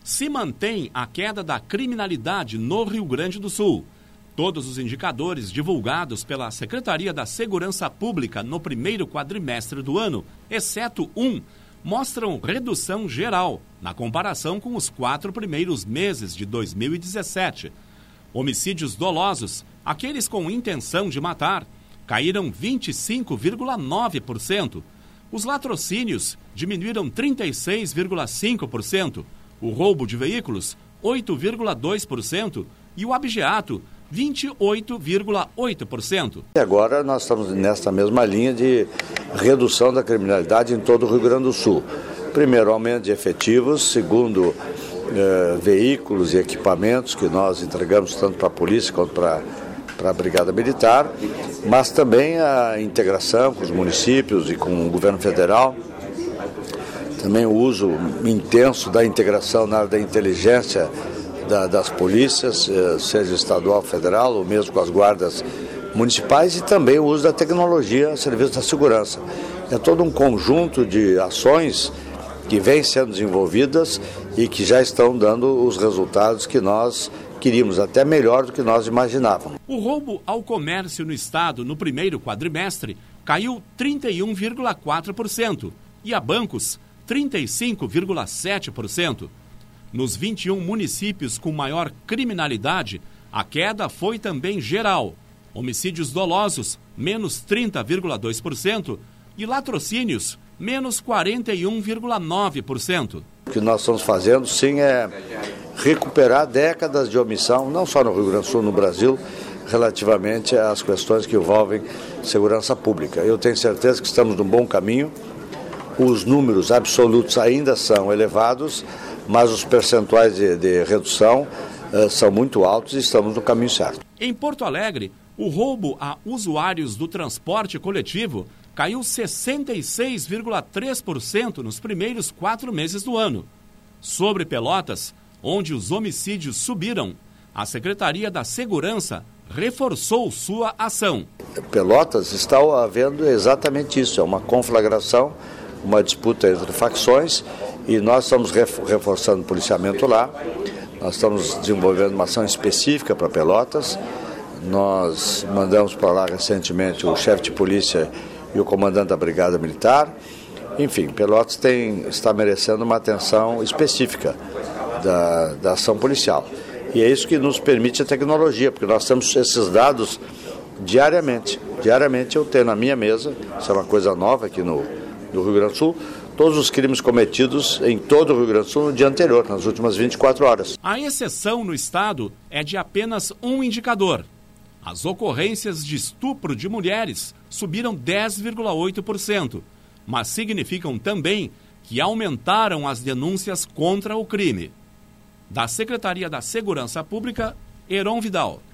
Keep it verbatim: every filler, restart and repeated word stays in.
Se mantém a queda da criminalidade no Rio Grande do Sul. Todos os indicadores divulgados pela Secretaria da Segurança Pública no primeiro quadrimestre do ano, exceto um, mostram redução geral, na comparação com os quatro primeiros meses de dois mil e dezessete. Homicídios dolosos, aqueles com intenção de matar, caíram vinte e cinco vírgula nove por cento. Os latrocínios diminuíram trinta e seis vírgula cinco por cento. O roubo de veículos, oito vírgula dois por cento. E o abigeato, vinte e oito vírgula oito por cento. E agora nós estamos nesta mesma linha de redução da criminalidade em todo o Rio Grande do Sul. Primeiro, aumento de efetivos. Segundo, eh, veículos e equipamentos que nós entregamos tanto para a polícia quanto para para a Brigada Militar, mas também a integração com os municípios e com o governo federal. Também o uso intenso da integração na área da inteligência da, das polícias, seja estadual, federal, ou mesmo com as guardas municipais, e também o uso da tecnologia a serviço da segurança. É todo um conjunto de ações que vêm sendo desenvolvidas e que já estão dando os resultados que nós queríamos, até melhor do que nós imaginávamos. O roubo ao comércio no estado no primeiro quadrimestre caiu trinta e um vírgula quatro por cento e a bancos trinta e cinco vírgula sete por cento. Nos vinte e um municípios com maior criminalidade, a queda foi também geral. Homicídios dolosos, menos trinta vírgula dois por cento e latrocínios, menos quarenta e um vírgula nove por cento. O que nós estamos fazendo, sim, é recuperar décadas de omissão, não só no Rio Grande do Sul, no Brasil, relativamente às questões que envolvem segurança pública. Eu tenho certeza que estamos num bom caminho. Os números absolutos ainda são elevados, mas os percentuais de, de redução uh, são muito altos e estamos no caminho certo. Em Porto Alegre, o roubo a usuários do transporte coletivo caiu sessenta e seis vírgula três por cento nos primeiros quatro meses do ano. Sobre Pelotas, onde os homicídios subiram, a Secretaria da Segurança reforçou sua ação. Pelotas está havendo exatamente isso, é uma conflagração, uma disputa entre facções, e nós estamos reforçando o policiamento lá. Nós estamos desenvolvendo uma ação específica para Pelotas. Nós mandamos para lá recentemente o chefe de polícia e o comandante da Brigada Militar. Enfim, Pelotas tem, está merecendo uma atenção específica da, da ação policial. E é isso que nos permite a tecnologia, porque nós temos esses dados diariamente. Diariamente eu tenho na minha mesa, isso é uma coisa nova aqui no, no Rio Grande do Sul, todos os crimes cometidos em todo o Rio Grande do Sul no dia anterior, nas últimas vinte e quatro horas. A exceção no estado é de apenas um indicador. As ocorrências de estupro de mulheres subiram dez vírgula oito por cento, mas significam também que aumentaram as denúncias contra o crime. Da Secretaria da Segurança Pública, Heron Vidal.